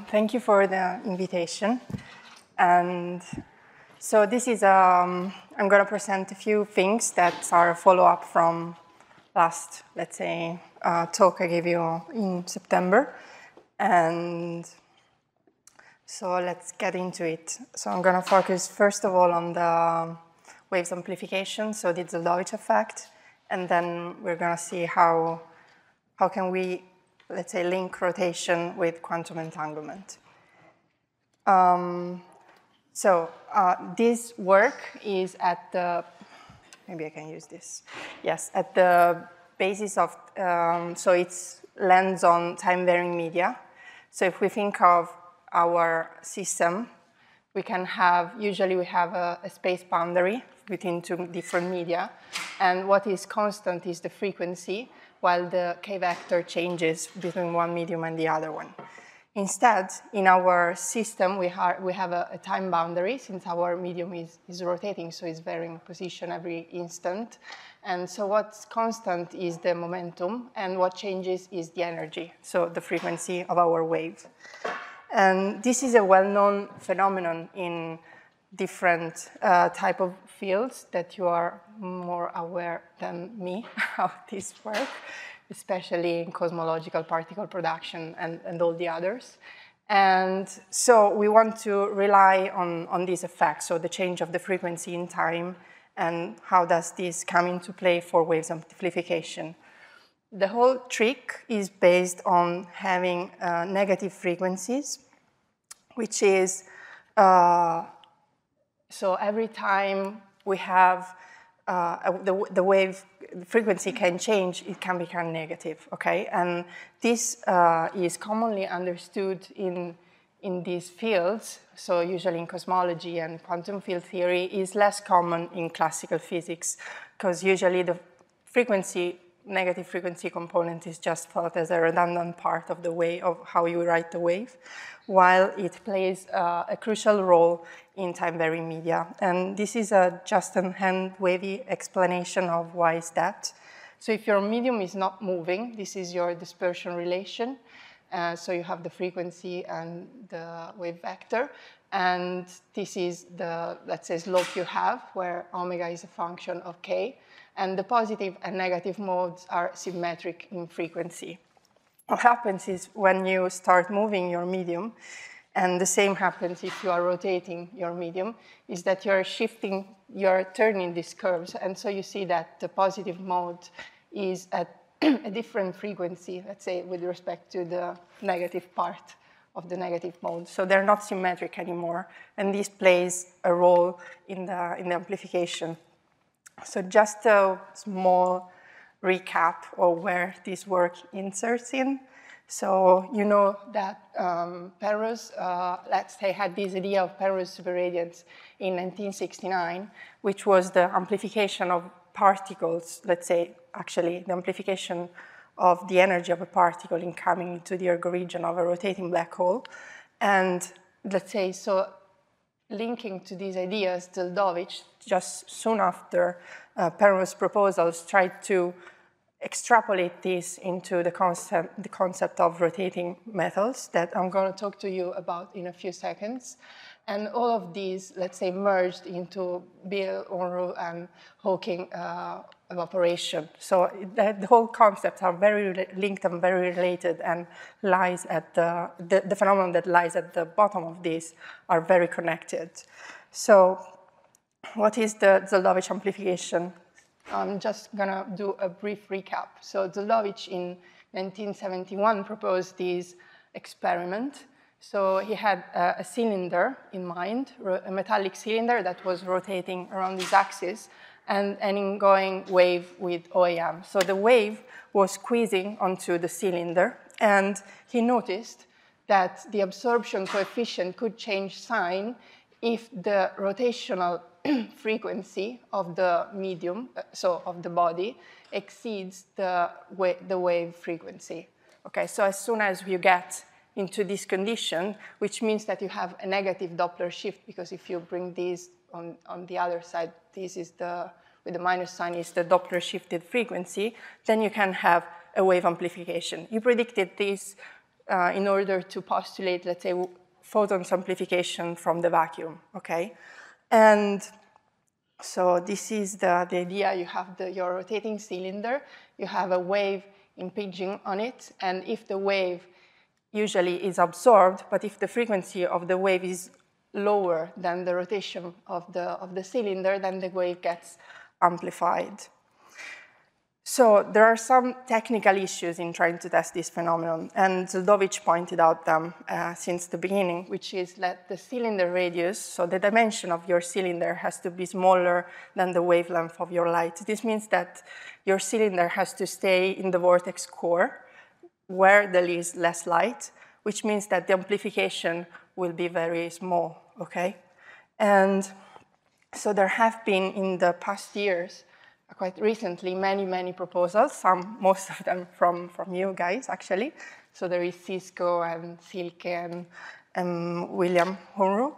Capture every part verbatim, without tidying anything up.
thank you for the invitation. And so this is, um, I'm going to present a few things that are a follow-up from last, let's say, uh, talk I gave you in September. And so let's get into it. So I'm going to focus, first of all, on the waves amplification, so the Zeldovich effect. And then we're going to see how, how can we, let's say, link rotation with quantum entanglement. Um, so uh, this work is at the, maybe I can use this. Yes, at the basis of, um, so it's lands on time-varying media. So if we think of our system, we can have, usually we have a, a space boundary between two different media. And what is constant is the frequency, while the k-vector changes between one medium and the other one. Instead, in our system, we, ha we have a, a time boundary, since our medium is, is rotating, so it's varying position every instant. And so what's constant is the momentum, and what changes is the energy, so the frequency of our wave. And this is a well-known phenomenon in different uh, type of fields that you are more aware than me how this works, especially in cosmological particle production and, and all the others. And so we want to rely on, on these effects, so the change of the frequency in time, and how does this come into play for waves amplification. The whole trick is based on having uh, negative frequencies, which is, uh, so every time we have uh, the, the wave the frequency can change, it can become negative, okay? And this uh, is commonly understood in, in these fields, so usually in cosmology and quantum field theory, is less common in classical physics, because usually the frequency, negative frequency component is just thought as a redundant part of the way of how you write the wave, while it plays uh, a crucial role in time-varying media. And this is a just-in-hand wavy explanation of why is that. So if your medium is not moving, this is your dispersion relation. Uh, so you have the frequency and the wave vector. And this is the, let's say, slope you have, where omega is a function of k. And the positive and negative modes are symmetric in frequency. What happens is when you start moving your medium, and the same happens if you are rotating your medium, is that you're shifting, you're turning these curves. And so you see that the positive mode is at a different frequency, let's say, with respect to the negative part of the negative mode. So they're not symmetric anymore. And this plays a role in the, in the amplification. So just a small recap of where this work inserts in. So you know that um, Penrose, uh, let's say, had this idea of Penrose superradiance in nineteen sixty-nine, which was the amplification of particles, let's say, actually the amplification of the energy of a particle in coming into the ergo region of a rotating black hole. And let's say, so linking to these ideas, Zeldovich, just soon after uh, Penrose's proposals, tried to extrapolate this into the concept, the concept of rotating metals that I'm going to talk to you about in a few seconds. And all of these, let's say, merged into Bill, Unruh, and Hawking uh, evaporation. So that, the whole concepts are very linked and very related, and lies at the, the, the phenomenon that lies at the bottom of this are very connected. So what is the Zeldovich amplification? I'm just going to do a brief recap. So Zeldovich in nineteen seventy-one proposed this experiment. So he had a, a cylinder in mind, a metallic cylinder that was rotating around this axis, and an ingoing wave with O A M. So the wave was squeezing onto the cylinder, and he noticed that the absorption coefficient could change sign if the rotational frequency of the medium, so of the body, exceeds the, wa the wave frequency. Okay, so as soon as you get into this condition, which means that you have a negative Doppler shift, because if you bring these on, on the other side, this is the, with the minus sign is the Doppler shifted frequency, then you can have a wave amplification. You predicted this uh, in order to postulate, let's say, photons amplification from the vacuum, okay? And so this is the, the idea. You have the, your rotating cylinder, you have a wave impinging on it, and if the wave usually is absorbed, but if the frequency of the wave is lower than the rotation of the, of the cylinder, then the wave gets amplified. So there are some technical issues in trying to test this phenomenon, and Zeldovich pointed out them uh, since the beginning, which is that the cylinder radius, so the dimension of your cylinder has to be smaller than the wavelength of your light. This means that your cylinder has to stay in the vortex core, where there is less light, which means that the amplification will be very small, okay? And so there have been, in the past years, quite recently, many, many proposals, some, most of them from, from you guys, actually. So there is Cisco and Silke and um, William Hunro.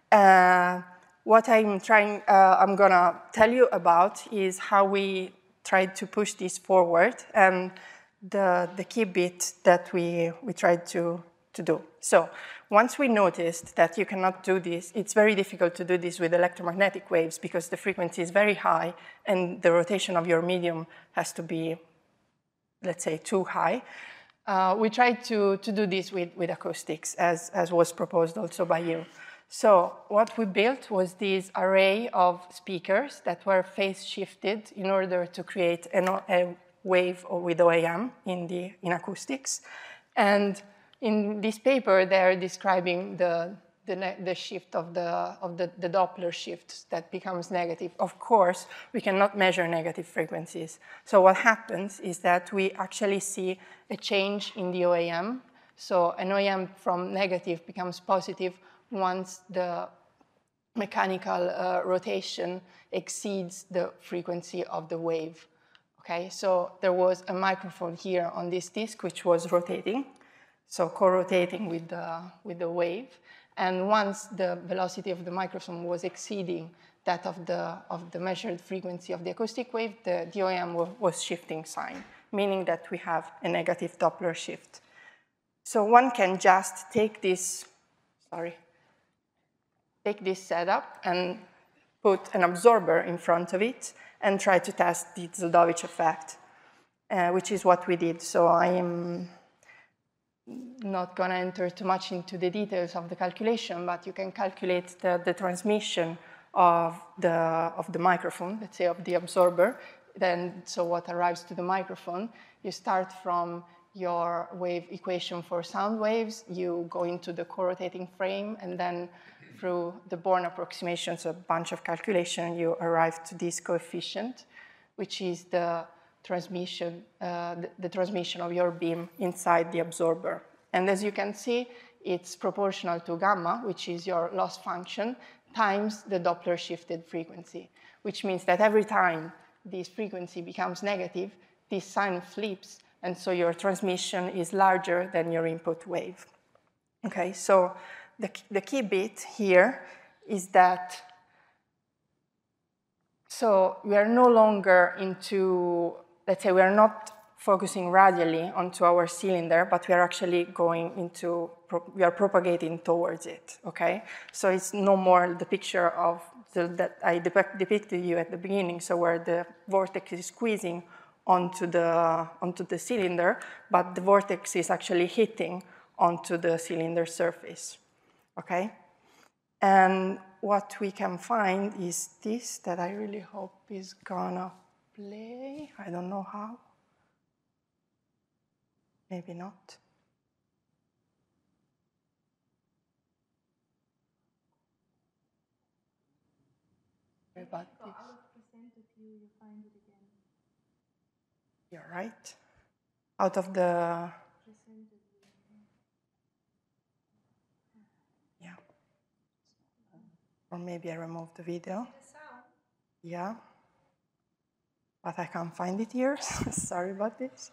Uh, what I'm trying, uh, I'm gonna tell you about is how we tried to push this forward and the, the key bit that we, we tried to, to do. So once we noticed that you cannot do this, it's very difficult to do this with electromagnetic waves because the frequency is very high and the rotation of your medium has to be, let's say, too high. Uh, we tried to, to do this with, with acoustics, as, as was proposed also by you. So what we built was this array of speakers that were phase shifted in order to create an, a wave with O A M in, the, in acoustics. And in this paper, they're describing the, the, the shift of, the, of the, the Doppler shift that becomes negative. Of course, we cannot measure negative frequencies. So what happens is that we actually see a change in the O A M. So an O A M from negative becomes positive once the mechanical uh, rotation exceeds the frequency of the wave. Okay, so there was a microphone here on this disk which was rotating. So co-rotating with the, with the wave. And once the velocity of the microphone was exceeding that of the, of the measured frequency of the acoustic wave, the, the O A M was shifting sign, meaning that we have a negative Doppler shift. So one can just take this, sorry, take this setup and put an absorber in front of it and try to test the Zeldovich effect, uh, which is what we did. So I am not going to enter too much into the details of the calculation, but you can calculate the, the transmission of the, of the microphone, let's say of the absorber. Then, so what arrives to the microphone, you start from your wave equation for sound waves, you go into the co-rotating frame, and then through the Born approximation, so a bunch of calculation, you arrive to this coefficient, which is the transmission, uh, the, the transmission of your beam inside the absorber. And as you can see, it's proportional to gamma, which is your loss function, times the Doppler shifted frequency, which means that every time this frequency becomes negative, this sign flips, and so your transmission is larger than your input wave. Okay, so the, the key bit here is that, so we are no longer into, let's say we are not focusing radially onto our cylinder, but we are actually going into, we are propagating towards it, okay? So it's no more the picture of the, that I depict, depicted you at the beginning, so where the vortex is squeezing onto the, onto the cylinder, but the vortex is actually hitting onto the cylinder surface, okay? And what we can find is this that I really hope is gonna play. I don't know how. Maybe not. Sorry about this. You're right. Out of the... Yeah. Or maybe I removed the video. Yeah. But I can't find it here. Sorry about this.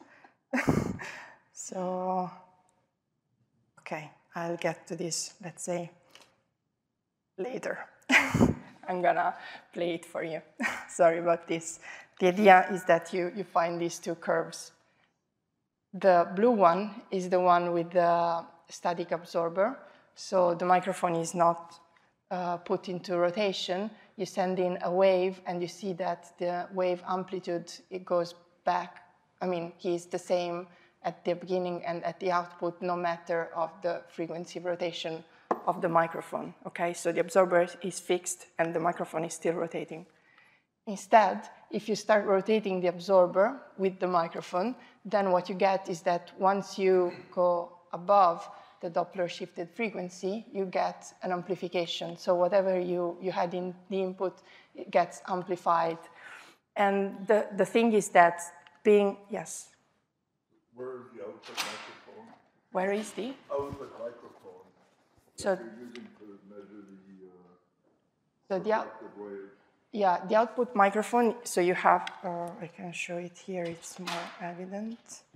So, okay, I'll get to this, let's say, later. I'm gonna play it for you. Sorry about this. The idea is that you, you find these two curves. The blue one is the one with the static absorber. So the microphone is not uh, put into rotation. You send in a wave, and you see that the wave amplitude, it goes back. I mean, is the same at the beginning and at the output, no matter of the frequency rotation of the microphone. Okay, so the absorber is fixed, and the microphone is still rotating. Instead, if you start rotating the absorber with the microphone, then what you get is that once you go above the Doppler shifted frequency, you get an amplification. So whatever you, you had in the input, it gets amplified. And the, the thing is that being, yes? Where is the output microphone? Where is the? Output microphone. So, that you're using to measure the uh, so the, reflected wave. Yeah, the output microphone, so you have, uh, I can show it here, it's more evident.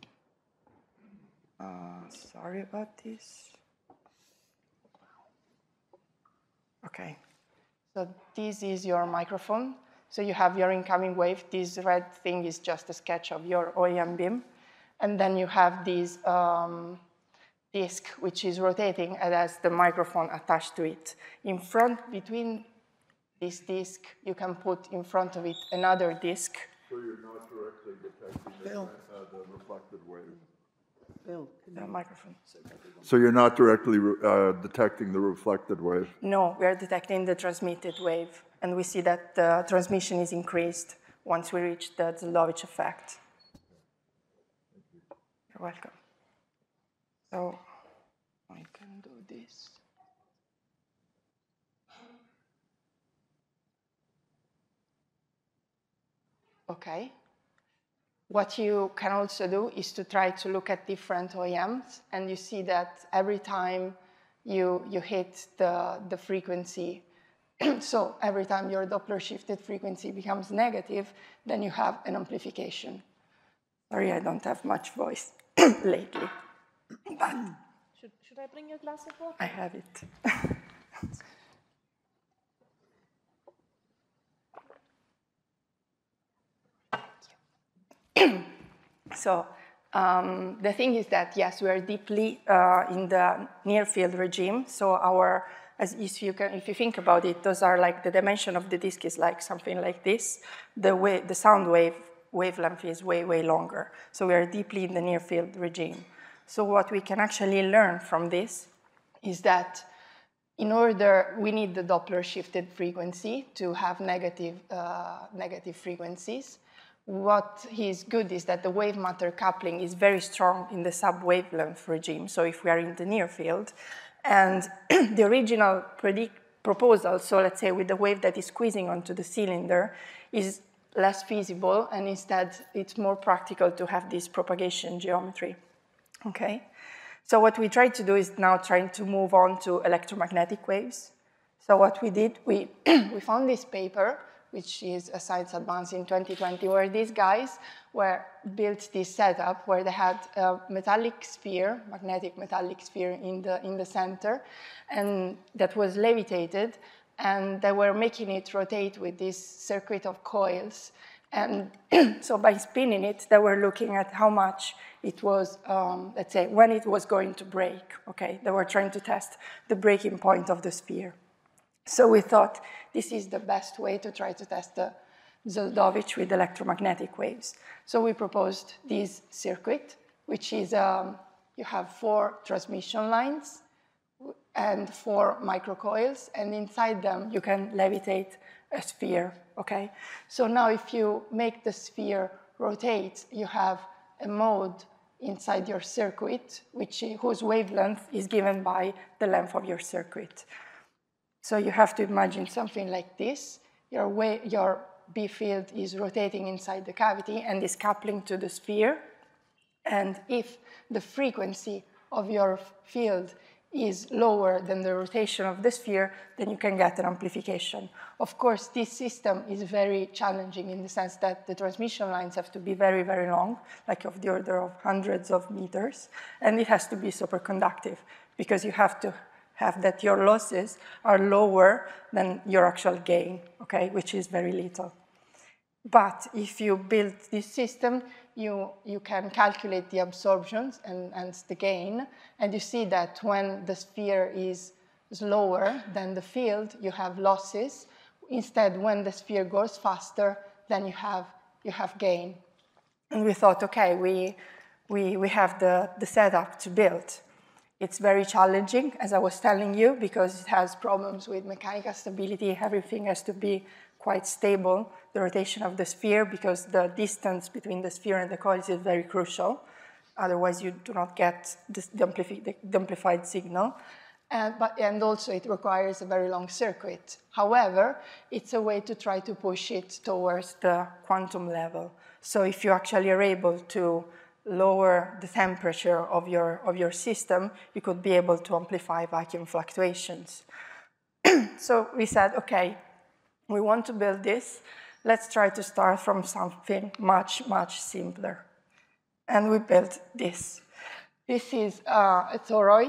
Uh, sorry about this. Okay, so this is your microphone. So you have your incoming wave. This red thing is just a sketch of your O E M beam. And then you have this um, disc, which is rotating and has the microphone attached to it. In front, between this disc, you can put in front of it another disc. So you're not directly detecting the, uh, the reflected wave. Bill, the microphone. So you're not directly uh, detecting the reflected wave? No, we are detecting the transmitted wave. And we see that the transmission is increased once we reach the Zeldovich effect. You're welcome. So I can do this. Okay. What you can also do is to try to look at different O E Ms, and you see that every time you, you hit the, the frequency, so every time your Doppler shifted frequency becomes negative, then you have an amplification. Sorry, I don't have much voice lately. But should, should I bring you a glass of water? I have it. So um, the thing is that, yes, we are deeply uh, in the near-field regime. So our, as if you, can, if you think about it, those are like the dimension of the disk is like something like this. The, way, the sound wave wavelength is way, way longer. So we are deeply in the near-field regime. So what we can actually learn from this is that in order, we need the Doppler shifted frequency to have negative, uh, negative frequencies. What is good is that the wave matter coupling is very strong in the sub-wavelength regime, so if we are in the near field. And the original predict proposal, so let's say with the wave that is squeezing onto the cylinder, is less feasible, and instead it's more practical to have this propagation geometry. Okay? So what we tried to do is now trying to move on to electromagnetic waves. So what we did, we, we found this paper, which is a Science Advance in twenty twenty, where these guys were built this setup where they had a metallic sphere, magnetic metallic sphere in the, in the center, and that was levitated, and they were making it rotate with this circuit of coils. And so by spinning it, they were looking at how much it was, um, let's say, when it was going to break, okay? They were trying to test the breaking point of the sphere. So we thought this is the best way to try to test the Zeldovich with electromagnetic waves. So we proposed this circuit, which is, um, you have four transmission lines and four microcoils, and inside them you can levitate a sphere, okay? So now if you make the sphere rotate, you have a mode inside your circuit, which, whose wavelength is given by the length of your circuit. So you have to imagine something like this. Your, way, your B field is rotating inside the cavity and is coupling to the sphere. And if the frequency of your field is lower than the rotation of the sphere, then you can get an amplification. Of course, this system is very challenging in the sense that the transmission lines have to be very, very long, like of the order of hundreds of meters, and it has to be superconductive because you have to have that your losses are lower than your actual gain, okay, which is very little. But if you build this system, you, you can calculate the absorptions and, and the gain. And you see that when the sphere is slower than the field, you have losses. Instead, when the sphere goes faster, then you have, you have gain. And we thought, OK, we, we, we have the, the setup to build. It's very challenging, as I was telling you, because it has problems with mechanical stability. Everything has to be quite stable, the rotation of the sphere, because the distance between the sphere and the coil is very crucial. Otherwise, you do not get this, the, amplifi the, the amplified signal. And, but, and also, it requires a very long circuit. However, it's a way to try to push it towards the quantum level. So if you actually are able to lower the temperature of your, of your system, you could be able to amplify vacuum fluctuations. So we said, OK, we want to build this. Let's try to start from something much, much simpler. And we built this. This is uh, a toroid.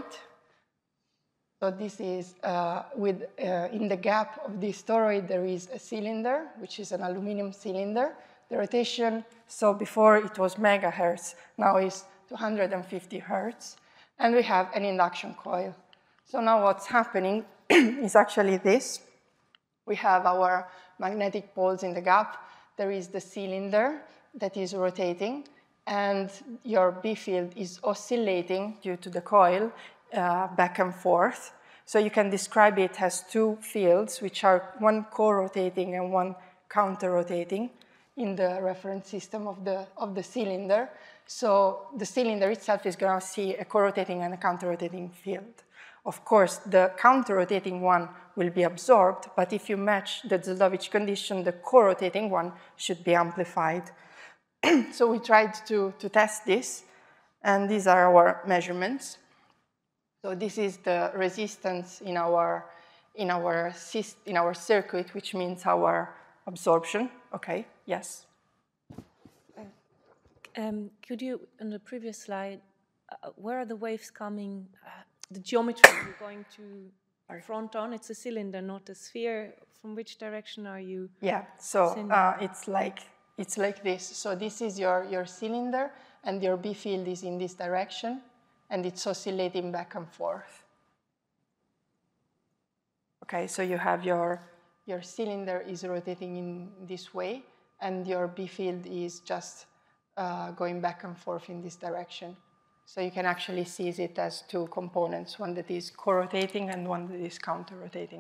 So this is, uh, with, uh, in the gap of this toroid, there is a cylinder, which is an aluminum cylinder. The rotation, so before it was megahertz, now is two hundred fifty hertz. And we have an induction coil. So now what's happening is actually this. We have our magnetic poles in the gap. There is the cylinder that is rotating, and your B field is oscillating due to the coil uh, back and forth. So you can describe it as two fields, which are one co-rotating and one counter-rotating in the reference system of the, of the cylinder. So the cylinder itself is going to see a co-rotating and a counter-rotating field. Of course, the counter-rotating one will be absorbed, but if you match the Zeldovich condition, the co-rotating one should be amplified. So we tried to, to test this, and these are our measurements. So this is the resistance in our, in our, in our circuit, which means our absorption. OK, yes? Um, could you, on the previous slide, uh, where are the waves coming? Uh, the geometry you're going to front on, it's a cylinder, not a sphere. From which direction are you? Yeah, so uh, it's like it's like this. So this is your, your cylinder, and your B field is in this direction, and it's oscillating back and forth. OK, so you have your, your cylinder is rotating in this way, and your B field is just uh, going back and forth in this direction. So you can actually see it as two components, one that is co-rotating and one that is counter-rotating.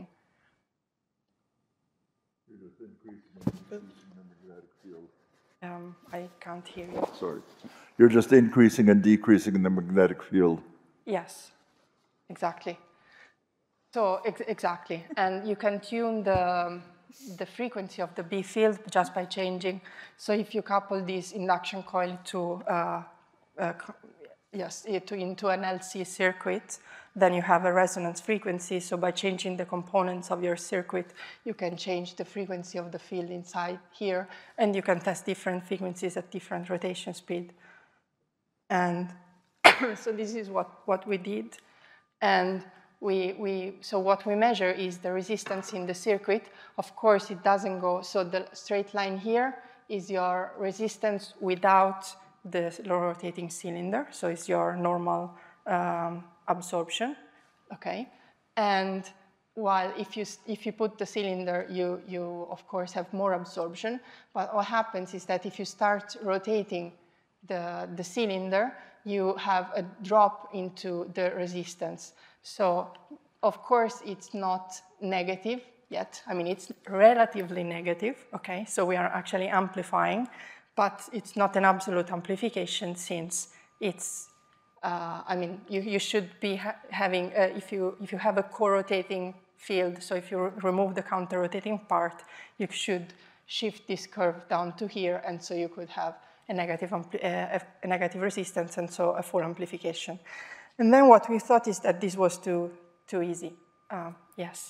You're just increasing and decreasing the magnetic field. Um, I can't hear you. Sorry. You're just increasing and decreasing in the magnetic field. Yes, exactly. So ex exactly. And you can tune the, the frequency of the B field just by changing. So if you couple this induction coil to uh, uh, Yes, it, into an L C circuit, then you have a resonance frequency. So by changing the components of your circuit, you can change the frequency of the field inside here, and you can test different frequencies at different rotation speed. And so this is what, what we did. And we, we, so what we measure is the resistance in the circuit. Of course, it doesn't go, so the straight line here is your resistance without the rotating cylinder, so it's your normal um, absorption, okay? And while if you, if you put the cylinder, you, you of course have more absorption, but what happens is that if you start rotating the, the cylinder, you have a drop into the resistance. So of course it's not negative yet, I mean it's relatively negative, okay? So we are actually amplifying, but it's not an absolute amplification since it's, uh, I mean, you, you should be ha having, uh, if, you, if you have a co-rotating field, so if you re remove the counter-rotating part, you should shift this curve down to here, and so you could have a negative, uh, a negative resistance, and so a full amplification. And then what we thought is that this was too, too easy. Uh, yes?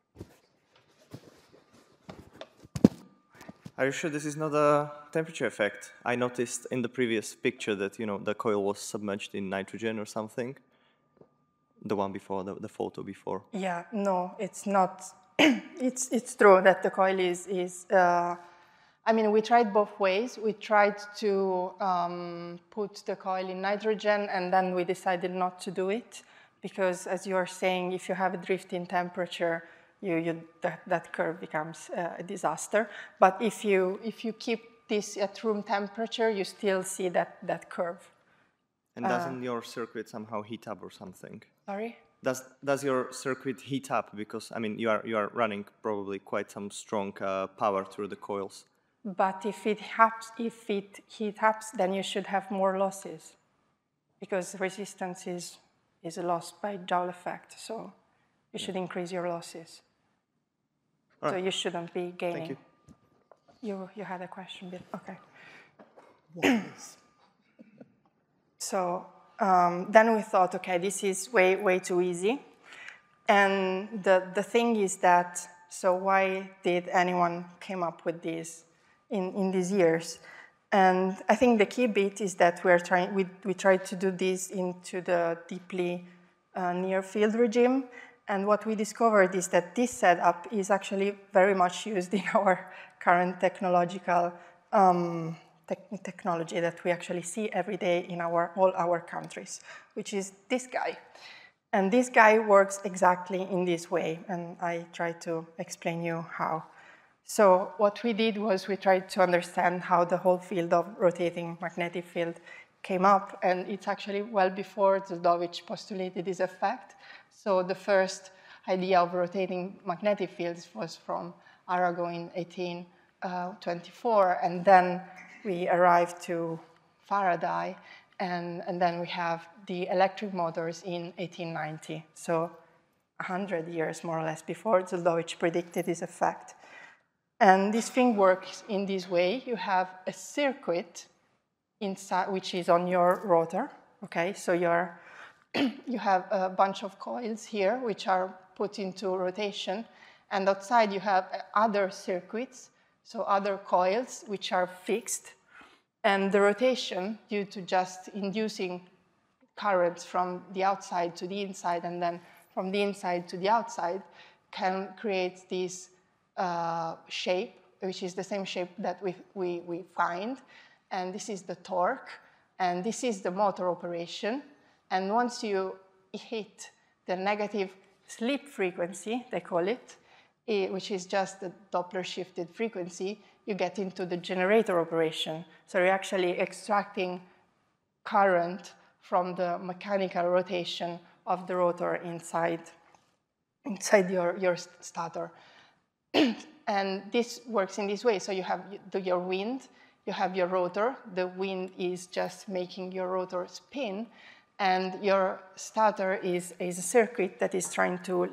Are you sure this is not a temperature effect? I noticed in the previous picture that, you know, the coil was submerged in nitrogen or something. The one before, the, the photo before. Yeah, no, it's not. it's, it's true that the coil is, is uh, I mean, we tried both ways. We tried to um, put the coil in nitrogen, and then we decided not to do it, because as you are saying, if you have a drift in temperature, you, you, that, that curve becomes uh, a disaster. But if you, if you keep this at room temperature, you still see that, that curve. And doesn't uh, your circuit somehow heat up or something? Sorry? Does, does your circuit heat up? Because, I mean, you are, you are running probably quite some strong uh, power through the coils. But if it, haps, if it heat ups, then you should have more losses, because resistance is, is lost by Joule effect. So you yeah. should increase your losses. All so right. you shouldn't be gaining. Thank you. You, you had a question, Bill? Okay. Yes. So um, then we thought, okay, this is way, way too easy. And the, the thing is that, so why did anyone came up with this in, in these years? And I think the key bit is that we're trying, we, we tried to do this into the deeply uh, near field regime. And what we discovered is that this setup is actually very much used in our current technological um, te technology that we actually see every day in our, all our countries, which is this guy. And this guy works exactly in this way, and I try to explain you how. So what we did was we tried to understand how the whole field of rotating magnetic field came up, and it's actually well before Zuldovich postulated this effect. So the first idea of rotating magnetic fields was from Arago in eighteen twenty-four, and then we arrived to Faraday, and, and then we have the electric motors in eighteen ninety, so one hundred years more or less before Zuldovich predicted this effect. And this thing works in this way. You have a circuit inside, which is on your rotor, okay? So you're, you have a bunch of coils here, which are put into rotation, and outside you have other circuits, so other coils, which are fixed. And the rotation, due to just inducing currents from the outside to the inside and then from the inside to the outside, can create this uh, shape, which is the same shape that we, we, we find. And this is the torque, and this is the motor operation. And once you hit the negative slip frequency, they call it, which is just the Doppler shifted frequency, you get into the generator operation. So you're actually extracting current from the mechanical rotation of the rotor inside, inside your, your stator. And this works in this way. So you have your wind, you have your rotor. The wind is just making your rotor spin, and your stator is, is a circuit that is trying to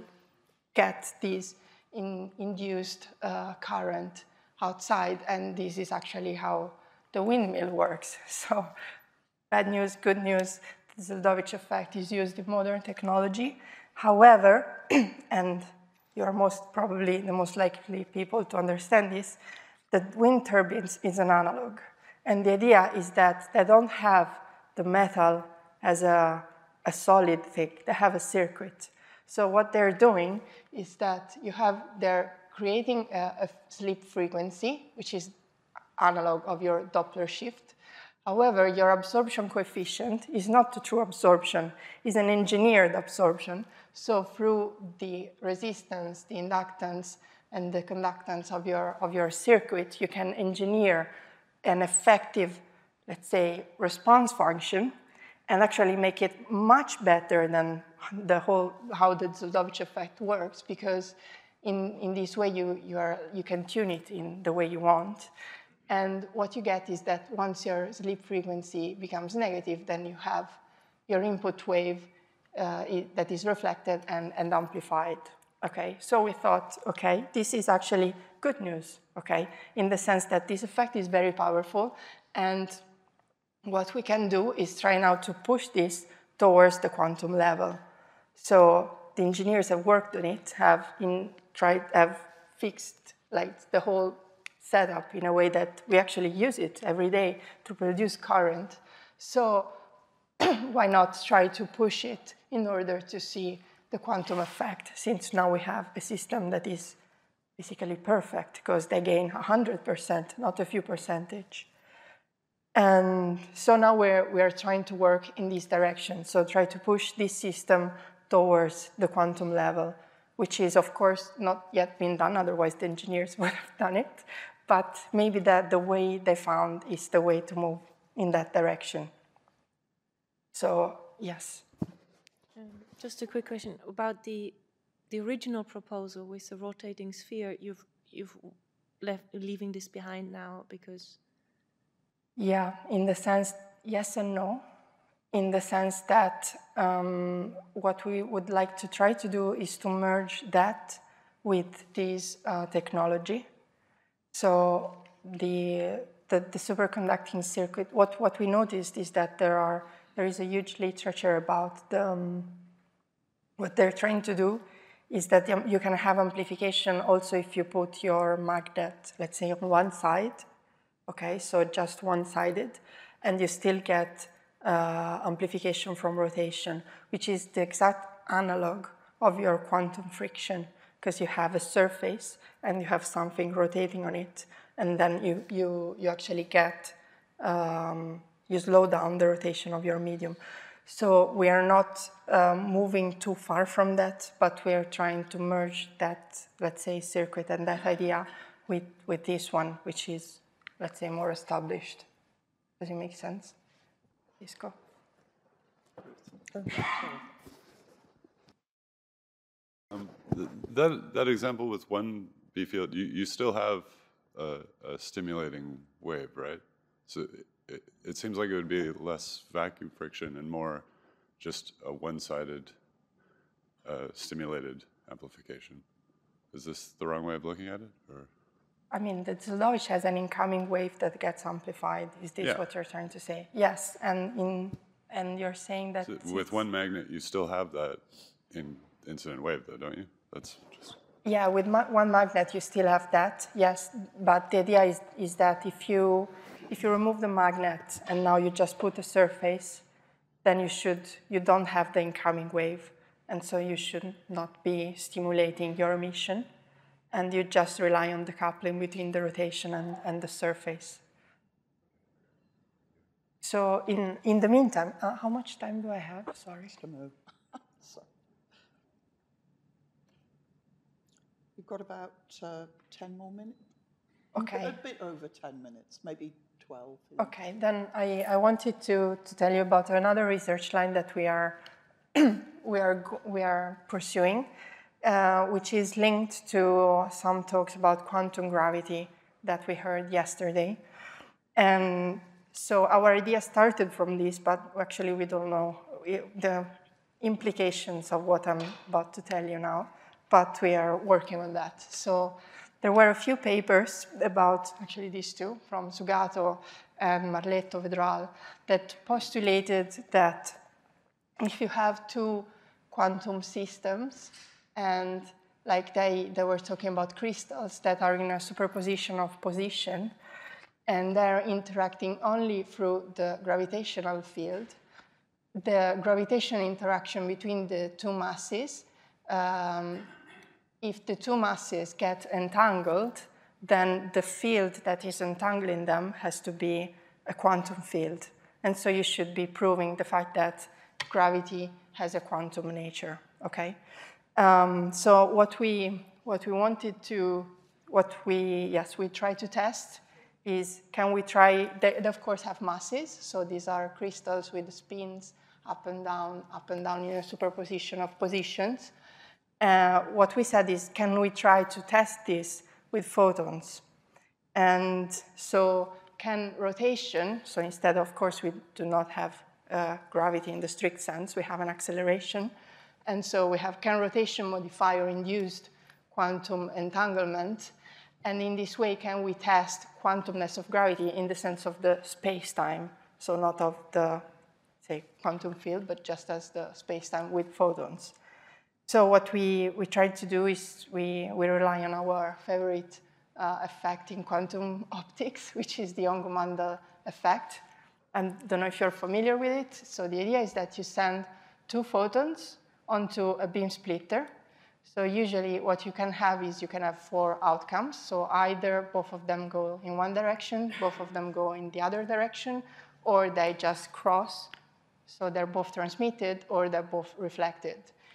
get this in induced uh, current outside, and this is actually how the windmill works. So bad news, good news, the Zuldovich effect is used in modern technology. However, and you're most probably the most likely people to understand this, the wind turbines is an analog. And the idea is that they don't have the metal as a, a solid thing, they have a circuit. So what they're doing is that you have, they're creating a, a slip frequency, which is analog of your Doppler shift. However, your absorption coefficient is not the true absorption, it's an engineered absorption. So through the resistance, the inductance, and the conductance of your, of your circuit, you can engineer an effective, let's say, response function, and actually make it much better than the whole, how the Zuldovich effect works, because in, in this way you, you, are, you can tune it in the way you want. And what you get is that once your slip frequency becomes negative, then you have your input wave uh, that is reflected and, and amplified. Okay, so we thought, okay, this is actually good news, okay, in the sense that this effect is very powerful, and what we can do is try now to push this towards the quantum level. So the engineers have worked on it, have in, tried, have fixed like the whole setup in a way that we actually use it every day to produce current. So why not try to push it in order to see the quantum effect, since now we have a system that is basically perfect because they gain one hundred percent, not a few percentage. And so now we're, we're trying to work in this direction. So try to push this system towards the quantum level, which is, of course, not yet been done. Otherwise, the engineers would have done it. But maybe that the way they found is the way to move in that direction. So, yes. Um, just a quick question about the the original proposal with the rotating sphere. You've you've left leaving this behind now because. Yeah, in the sense, yes and no. In the sense that um, what we would like to try to do is to merge that with this uh, technology. So the, the the superconducting circuit. What what we noticed is that there are there is a huge literature about the, um, what they're trying to do is that you can have amplification also if you put your magnet, let's say, on one side. Okay, so just one-sided, and you still get uh, amplification from rotation, which is the exact analog of your quantum friction, because you have a surface and you have something rotating on it, and then you you you actually get um, you slow down the rotation of your medium. So we are not um, moving too far from that, but we are trying to merge that, let's say, circuit and that idea with with this one, which is, let's say, more established. Does it make sense? Isco? Um, th that, that example with one B field, you, you still have a, a stimulating wave, right? So it, it seems like it would be less vacuum friction and more just a one-sided uh, stimulated amplification. Is this the wrong way of looking at it? Or? I mean, the Zeldovich has an incoming wave that gets amplified. Is this yeah. what you're trying to say? Yes, and in and you're saying that... So with one magnet, you still have that in incident wave, though, don't you? That's just... Yeah, with ma one magnet, you still have that, yes. But the idea is, is that if you, if you remove the magnet and now you just put a surface, then you, should, you don't have the incoming wave. And so you should not be stimulating your emission. And you just rely on the coupling between the rotation and, and the surface. So in, in the meantime, uh, how much time do I have? Sorry. Sorry. We've got about uh, ten more minutes. Okay. A bit over ten minutes, maybe twelve. Okay, then I, I wanted to, to tell you about another research line that we are, we are, we are pursuing. Uh, which is linked to some talks about quantum gravity that we heard yesterday. And so our idea started from this, but actually we don't know the implications of what I'm about to tell you now, but we are working on that. So there were a few papers about, actually these two, from Zugato and Marletto Vedral, that postulated that if you have two quantum systems, and like they, they were talking about crystals that are in a superposition of position, and they're interacting only through the gravitational field. The gravitational interaction between the two masses, um, if the two masses get entangled, then the field that is entangling them has to be a quantum field. And so you should be proving the fact that gravity has a quantum nature, okay? Um, so what we what we wanted to what we yes we try to test is, can we try? They, they of course have masses, so these are crystals with spins up and down, up and down in a superposition of positions. Uh, what we said is, can we try to test this with photons? And so can rotation? So instead, of course, we do not have uh, gravity in the strict sense. We have an acceleration. And so we have can rotation modify or induced quantum entanglement. And in this way, can we test quantumness of gravity in the sense of the space-time, so not of the, say, quantum field, but just as the space-time with photons. So what we, we tried to do is we, we rely on our favorite uh, effect in quantum optics, which is the Young-Mandel effect. I don't know if you're familiar with it. So the idea is that you send two photons onto a beam splitter, So usually what you can have is you can have four outcomes. So either both of them go in one direction, both of them go in the other direction, or they just cross. So they're both transmitted or they're both reflected.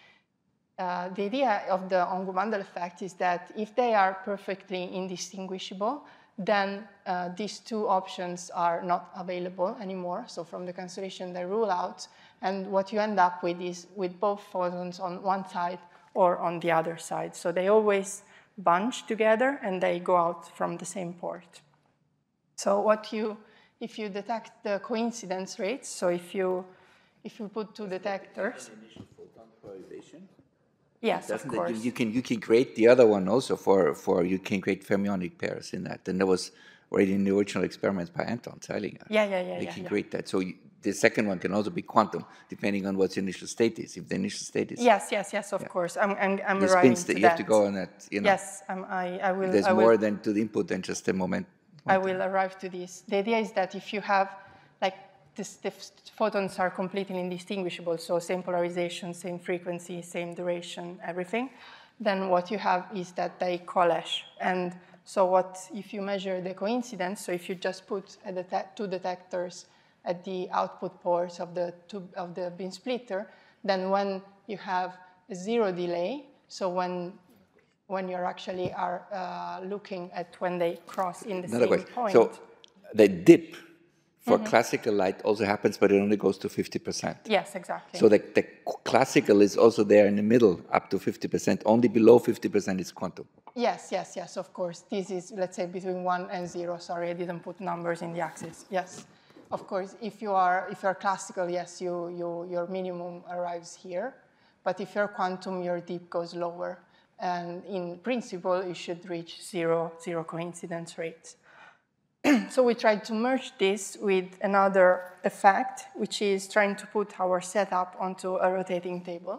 Uh, the idea of the Angst-Mandel effect is that if they are perfectly indistinguishable, then uh, these two options are not available anymore. So from the cancellation, they rule out. And what you end up with is with both photons on one side or on the other side. So they always bunch together and they go out from the same port. So what you, if you detect the coincidence rates, so if you, if you put two detectors. Initial photon polarization? Yes, Doesn't of that course. you, you can you can create the other one also for for you can create fermionic pairs in that, and that was already in the original experiments by Anton Zeilinger. Yeah, yeah, yeah. They yeah, can yeah. create that. So you, the second one can also be quantum, depending on what the initial state is. If the initial state is Yes, yes, yes. Of Yeah. course, I'm I'm, I'm the arriving spins to that you that. have to go on that. You know, Yes, um, I I will. there's I will, more than to the input than just the moment. I will arrive to this. The idea is that if you have, like, this, the photons are completely indistinguishable, so same polarization, same frequency, same duration, everything, then what you have is that they coalesce. And so what, if you measure the coincidence, so if you just put a detec two detectors at the output ports of the, tube, of the beam splitter, then when you have a zero delay, so when when you actually are uh, looking at when they cross in the Another same question. point. So the dip for Mm-hmm. classical light also happens, but it only goes to fifty percent. Yes, exactly. So the, the classical is also there in the middle, up to fifty percent. Only below fifty percent is quantum. Yes, yes, yes, of course. This is, let's say, between one and zero. Sorry, I didn't put numbers in the axis. Yes, of course. If you are, if you're classical, yes, you, you, your minimum arrives here. But if you're quantum, your dip goes lower. And in principle, you should reach zero, zero coincidence rates. So we tried to merge this with another effect, which is trying to put our setup onto a rotating table,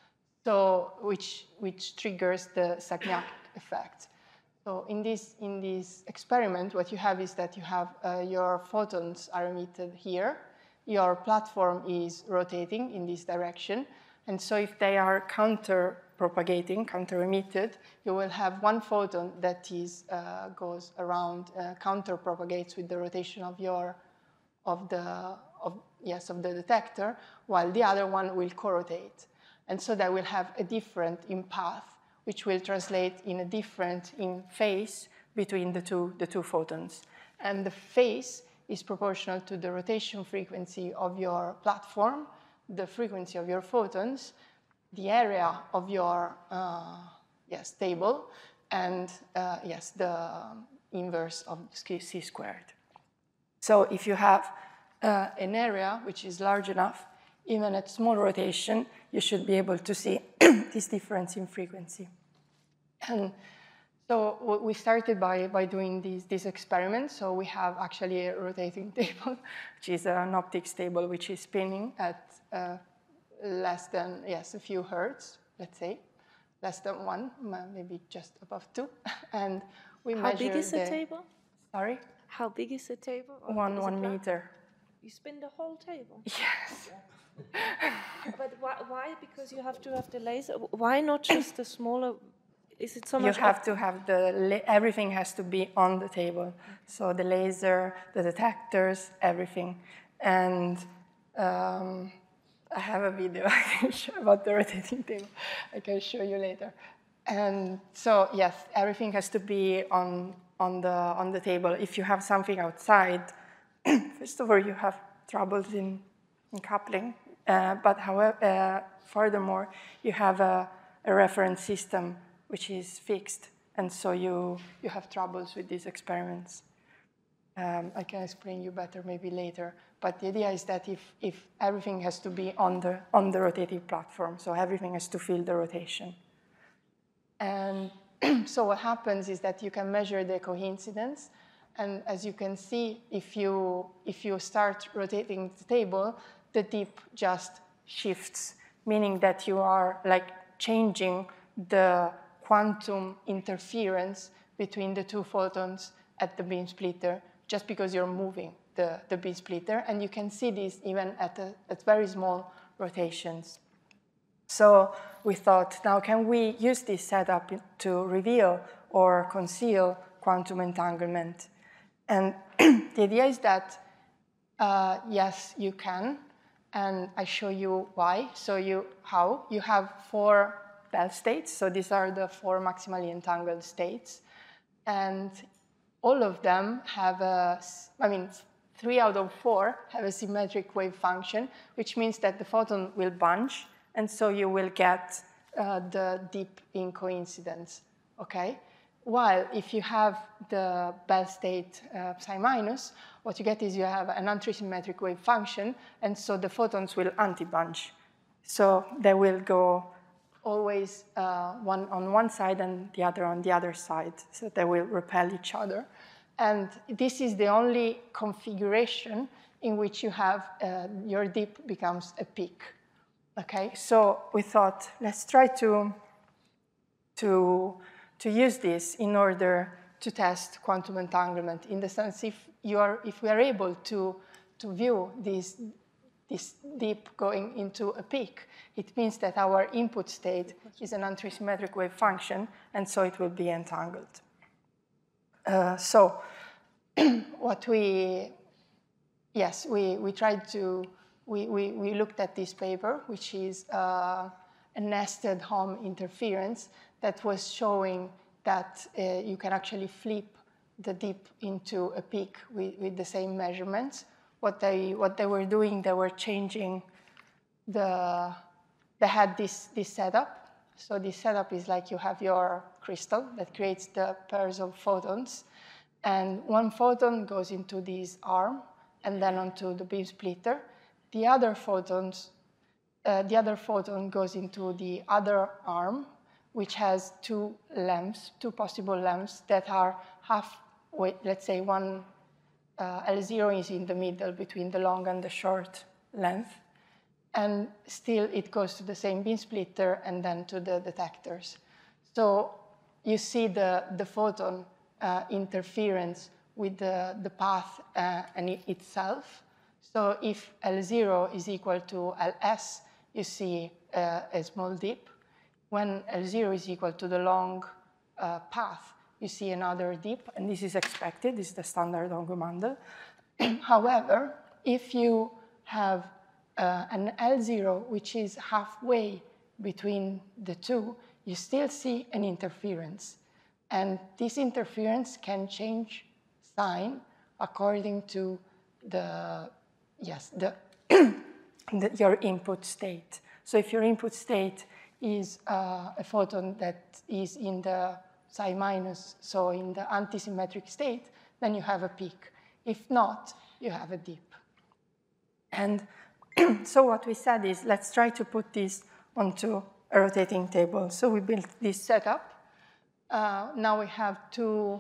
so which, which triggers the Sagnac effect. So in this, in this experiment, what you have is that you have uh, your photons are emitted here. Your platform is rotating in this direction. And so if they are counter-propagating, counter-emitted, you will have one photon that is, uh, goes around, uh, counter-propagates with the rotation of your, of the, of, yes, of the detector, while the other one will co-rotate. And so they will have a different in path, which will translate in a different in phase between the two, the two photons. And the phase is proportional to the rotation frequency of your platform, the frequency of your photons, the area of your uh, yes, table, and uh, yes, the inverse of c squared. So if you have uh, an area which is large enough, even at small rotation, you should be able to see this difference in frequency. And so we started by, by doing these, these experiments. So we have actually a rotating table, which is an optics table which is spinning at uh, less than, yes, a few hertz, let's say, less than one, maybe just above two. And we How measure big is the, the table? Sorry? How big is the table? Or One, is it one round? meter. You spin the whole table. Yes. But why, why? Because you have to have the laser. Why not just the smaller? Is it so You much? have to have the, everything has to be on the table. So the laser, the detectors, everything. And um, I have a video I can show about the rotating table. I can show you later. And so, yes, everything has to be on, on, the, on the table. If you have something outside, first of all, you have troubles in, in coupling. Uh, but however, uh, furthermore, you have a, a reference system which is fixed, and so you, you have troubles with these experiments. Um, I can explain you better maybe later, but the idea is that if, if everything has to be on the, on the rotating platform, so everything has to feel the rotation. And so what happens is that you can measure the coincidence, and as you can see, if you, if you start rotating the table, the dip just shifts, meaning that you are like changing the quantum interference between the two photons at the beam splitter just because you're moving the, the beam splitter. And you can see this even at, a, at very small rotations. So we thought, now can we use this setup to reveal or conceal quantum entanglement? And the idea is that, uh, yes, you can, and I show you why. So you, how? You have four Bell states, so these are the four maximally entangled states, and all of them have a, I mean, three out of four have a symmetric wave function, which means that the photon will bunch, and so you will get uh, the dip in coincidence, okay? While if you have the Bell state uh, psi minus, what you get is you have an antisymmetric wave function, and so the photons will anti-bunch. So they will go always uh, one on one side and the other on the other side, so they will repel each other. And this is the only configuration in which you have uh, your dip becomes a peak. Okay, so we thought, let's try to, to, to use this in order to test quantum entanglement, in the sense if, you are, if we are able to, to view this, this dip going into a peak, it means that our input state is an antisymmetric wave function, and so it will be entangled. Uh, so what we, yes, we, we tried to, we, we, we looked at this paper, which is uh, a nested Hom interference that was showing that uh, you can actually flip the dip into a peak with, with the same measurements. What they, what they were doing, they were changing the, they had this, this setup. So this setup is like you have your crystal that creates the pairs of photons, and one photon goes into this arm and then onto the beam splitter. The other photons, uh, the other photon goes into the other arm, which has two lengths, two possible lengths that are halfway, let's say one uh, L zero is in the middle between the long and the short length. And still it goes to the same beam splitter and then to the detectors. So you see the, the photon uh, interference with the, the path uh, and it itself. So if L zero is equal to Ls, you see uh, a small dip. When L zero is equal to the long uh, path, you see another dip, and this is expected. This is the standard Ongo-Mandel. However, if you have uh, an L zero which is halfway between the two, you still see an interference. And this interference can change sign according to the, yes, the, the your input state. So if your input state is uh, a photon that is in the psi minus, so in the antisymmetric state, then you have a peak. If not, you have a dip. And so what we said is, let's try to put this onto a rotating table. So we built this setup. Uh, now we have two,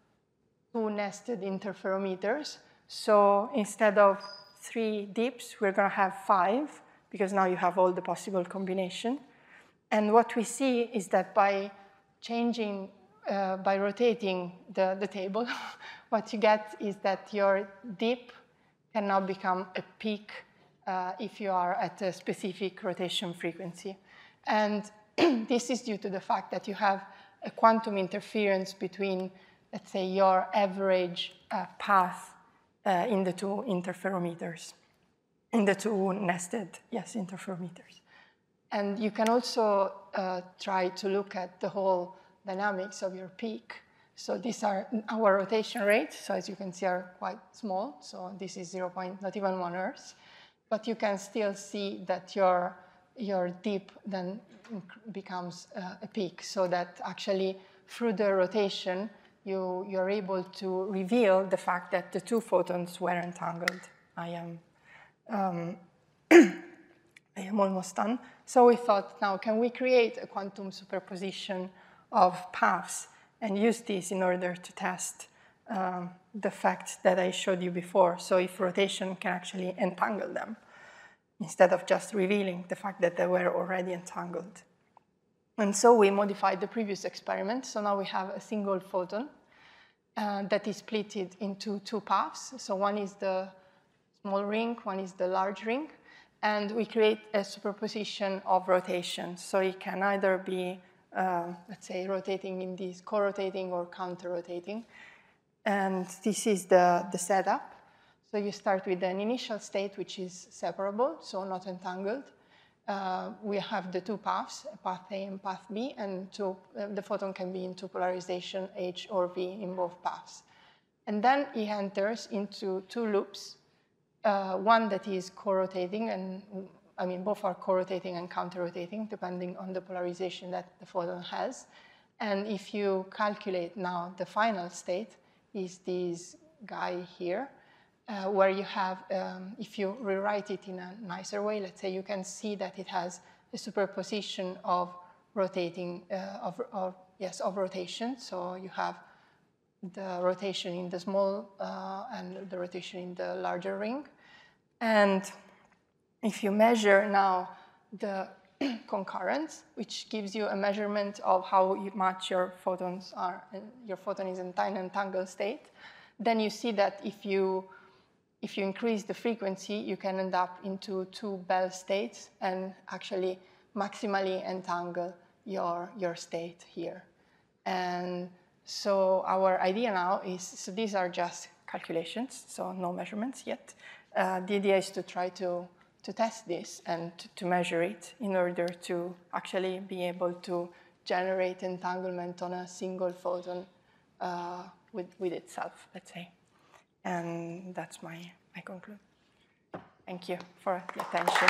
two nested interferometers. So instead of three dips, we're going to have five, because now you have all the possible combination. And what we see is that by changing, uh, by rotating the, the table, what you get is that your dip can now become a peak uh, if you are at a specific rotation frequency. And this is due to the fact that you have a quantum interference between, let's say, your average uh, path uh, in the two interferometers, in the two nested, yes, interferometers. And you can also uh, try to look at the whole dynamics of your peak. So these are our rotation rates. So as you can see, are quite small. So this is zero point, not even one Earth. But you can still see that your, your dip then becomes uh, a peak. So that actually through the rotation, you, you're able to reveal the fact that the two photons were entangled. I am, um, I am almost done. So we thought, now can we create a quantum superposition of paths and use this in order to test um, the fact that I showed you before. So if rotation can actually entangle them, instead of just revealing the fact that they were already entangled. And so we modified the previous experiment. So now we have a single photon uh, that is splitted into two paths. So one is the small ring, one is the large ring. and we create a superposition of rotations. So it can either be, uh, let's say, rotating in this co-rotating or counter-rotating. And this is the, the setup. So you start with an initial state which is separable, so not entangled. Uh, we have the two paths, path A and path B, and two, uh, the photon can be in two polarization, H or V, in both paths. And then it enters into two loops, uh, one that is co-rotating, and I mean, both are co-rotating and counter-rotating, depending on the polarization that the photon has. And if you calculate now the final state, is this guy here, uh, where you have, um, if you rewrite it in a nicer way, let's say you can see that it has a superposition of rotating, uh, of, of, yes, of rotation. So you have the rotation in the small uh, and the rotation in the larger ring. And if you measure now the concurrence, which gives you a measurement of how much your photons are, your photon is in an entangled state, then you see that if you if you increase the frequency, you can end up into two Bell states and actually maximally entangle your your state here. And so our idea now is, so these are just calculations, so no measurements yet. Uh, the idea is to try to to test this and to, to measure it in order to actually be able to generate entanglement on a single photon uh, with, with itself, let's say. And that's my, my conclusion. Thank you for the attention.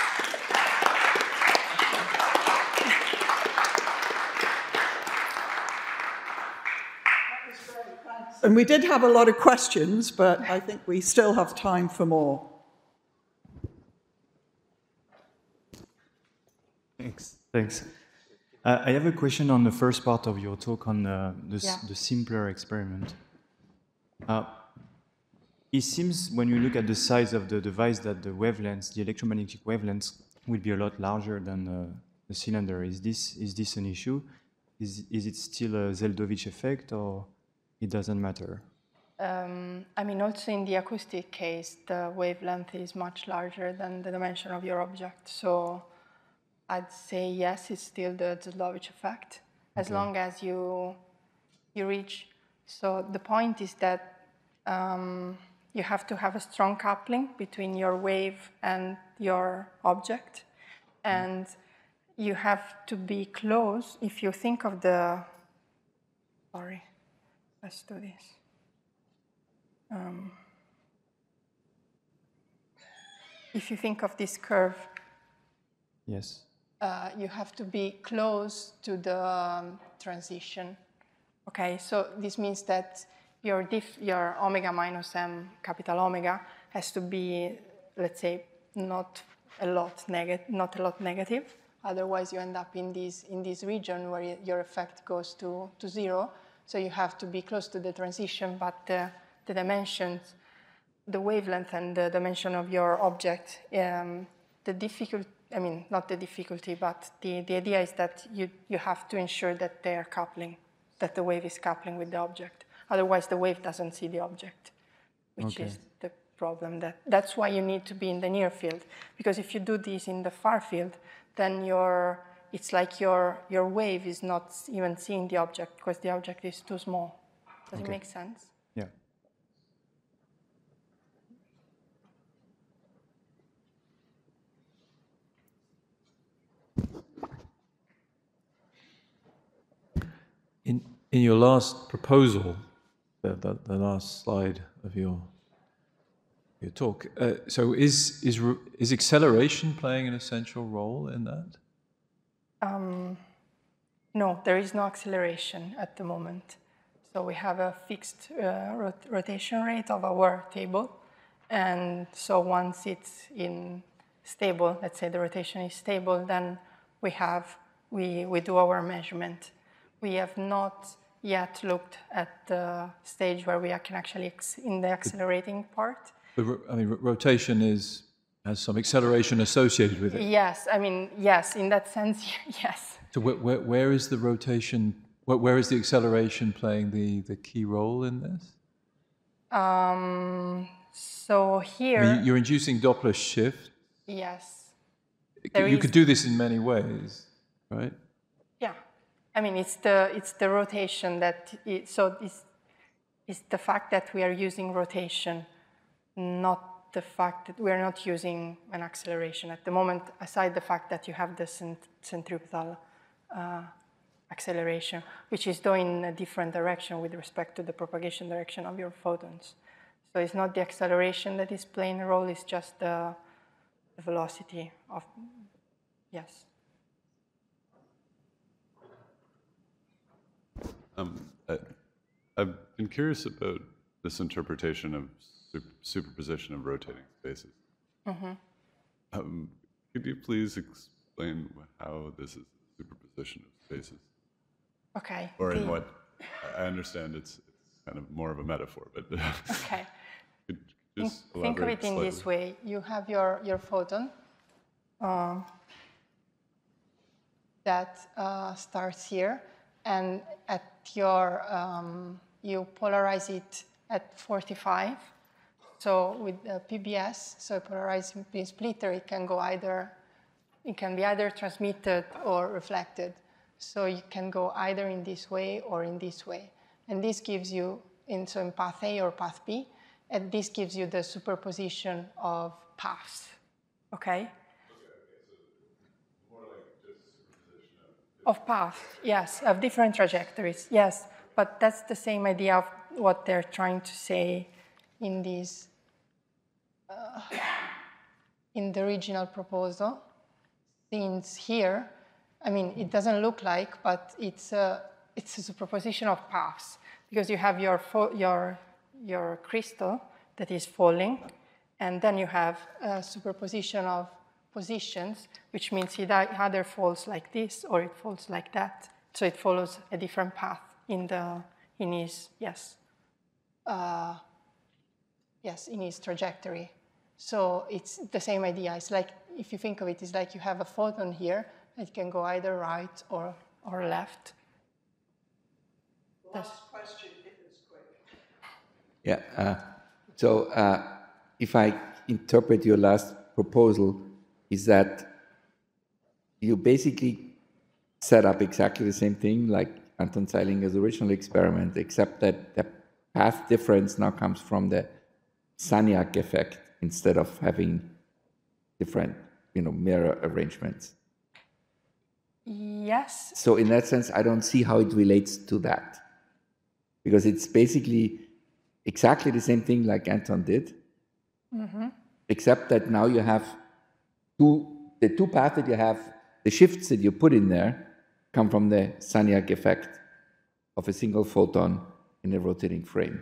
And we did have a lot of questions, but I think we still have time for more. Thanks. Thanks. Uh, I have a question on the first part of your talk on uh, the, Yeah. the simpler experiment. Uh, it seems when you look at the size of the device that the wavelengths, the electromagnetic wavelengths, will be a lot larger than uh, the cylinder. Is this is this an issue? Is is it still a Zeldovich effect, or it doesn't matter? Um, I mean, also in the acoustic case, the wavelength is much larger than the dimension of your object. So I'd say yes, it's still the Zeldovich effect, as Okay. long as you you reach. So the point is that um, you have to have a strong coupling between your wave and your object, and you have to be close. If you think of the, sorry, let's do this. Um, if you think of this curve, Yes. uh, you have to be close to the um, transition. Okay, so this means that your diff, your omega minus m capital omega has to be, let's say, not a lot negative, not a lot negative. Otherwise, you end up in this in this region where your effect goes to to zero. So you have to be close to the transition, but the, the dimensions, the wavelength and the dimension of your object, um, the difficult, I mean, not the difficulty, but the, the idea is that you, you have to ensure that they are coupling, that the wave is coupling with the object. Otherwise, the wave doesn't see the object, which Okay. is the problem. That, that's why you need to be in the near field, because if you do this in the far field, then your, it's like your, your wave is not even seeing the object because the object is too small. Does Okay. it make sense? Yeah. In, in your last proposal, the, the, the last slide of your your talk, uh, so is, is re- is acceleration playing an essential role in that? Um, no, there is no acceleration at the moment. So we have a fixed uh, rot- rotation rate of our table. And so once it's in stable, let's say the rotation is stable, then we have, we, we do our measurement. We have not yet looked at the stage where we can actually, ex- in the accelerating part. The, ro- I mean, ro- rotation is has some acceleration associated with it. Yes, I mean, yes, in that sense, yes. So where, where, where is the rotation? Where, where is the acceleration playing the, the key role in this? Um, so here, I mean, you're inducing Doppler shift. Yes. You There you is- could do this in many ways, right? Yeah, I mean, it's the, it's the rotation that, it, so it's, it's the fact that we are using rotation, not the fact that we are not using an acceleration at the moment, aside the fact that you have the cent centripetal uh, acceleration, which is going in a different direction with respect to the propagation direction of your photons. So it's not the acceleration that is playing a role, it's just the, the velocity of, yes. Um, I, I've been curious about this interpretation of su- superposition of rotating spaces. Mm-hmm. Um, could you please explain how this is superposition of spaces? Okay. Or in the- what? I I understand it's, it's kind of more of a metaphor, but Okay. could you Think, just think of elaborate it in this slightly? way. You have your, your photon um, that uh, starts here, and at your, um, you polarize it at forty-five. So with the P B S, so polarized P B S splitter, it can go either, it can be either transmitted or reflected. So you can go either in this way or in this way. And this gives you, in, so in path A or path B, and this gives you the superposition of paths, okay? Of paths, yes, of different trajectories, yes. But that's the same idea of what they're trying to say in this, uh, in the original proposal. Since here, I mean, it doesn't look like, but it's a, it's a superposition of paths, because you have your, your, your crystal that is falling, and then you have a superposition of positions, which means it either falls like this or it falls like that. So it follows a different path in the in his yes, uh, yes, in his trajectory. So it's the same idea. It's like, if you think of it, it's like you have a photon here that can go either right or or left. Last question, if it's quick. Yeah. Uh, so uh, if I interpret your last proposal, is that you basically set up exactly the same thing like Anton Zeilinger's original experiment, except that the path difference now comes from the Sagnac effect instead of having different, you know, mirror arrangements. Yes. So in that sense, I don't see how it relates to that, because it's basically exactly the same thing like Anton did, Mm-hmm. except that now you have two, the two paths that you have, the shifts that you put in there come from the Sagnac effect of a single photon in a rotating frame.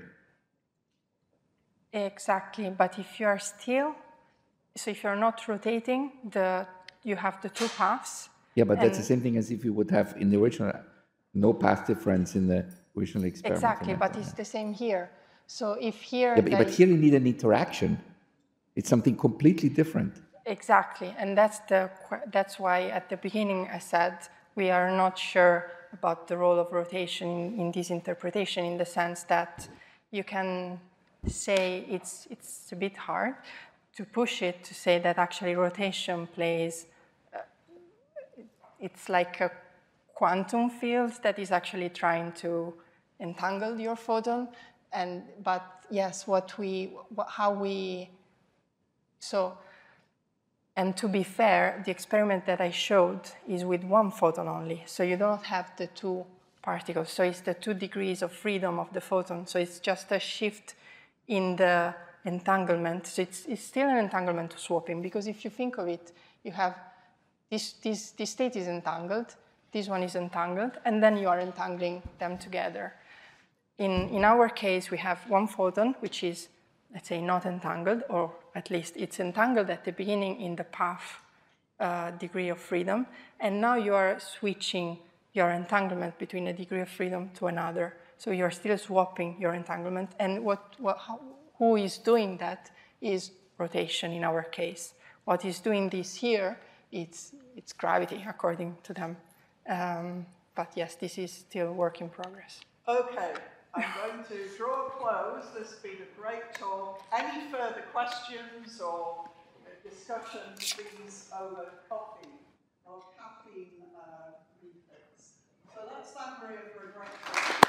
Exactly, but if you are still, so if you're not rotating, the you have the two paths. Yeah, but that's the and- same thing as if you would have in the original no path difference in the original experiment. Exactly, in but Anton. it's the same here. So if here, Yeah, but, but they- here you need an interaction. It's something completely different. Exactly, and that's the que- that's why at the beginning I said we are not sure about the role of rotation in, in this interpretation, in the sense that you can say it's it's a bit hard to push it to say that actually rotation plays. Uh, it's like a quantum field that is actually trying to entangle your photon, and but yes, what we wh- how we so. And to be fair, the experiment that I showed is with one photon only. So you don't have the two particles. So it's the two degrees of freedom of the photon. So it's just a shift in the entanglement. So it's, it's still an entanglement swapping, because if you think of it, you have this, this, this state is entangled, this one is entangled, and then you are entangling them together. In, in our case, we have one photon, which is, let's say, not entangled, or at least it's entangled at the beginning in the path uh, degree of freedom, and now you are switching your entanglement between a degree of freedom to another. So you're still swapping your entanglement, and what, what how, who is doing that is rotation in our case. What is doing this here, it's, it's gravity, according to them. Um, but yes, this is still work in progress. Okay, I'm going to draw a close. This has been a great talk. Any further questions or discussion, please, over coffee or caffeine uh, refills. So that summary of regret.